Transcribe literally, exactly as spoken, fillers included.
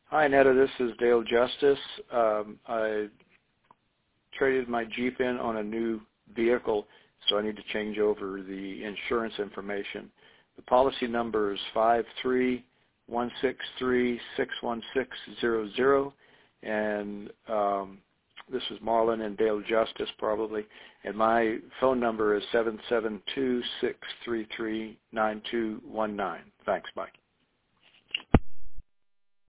Hi, Netta. This is Dale Justice. Um, I traded my Jeep in on a new vehicle, so I need to change over the insurance information. The policy number is five three one six three six one six zero zero, and um, this is Marlon and Dale Justice probably, and my phone number is seven seven two, six three three, nine two one nine. Thanks, Mike.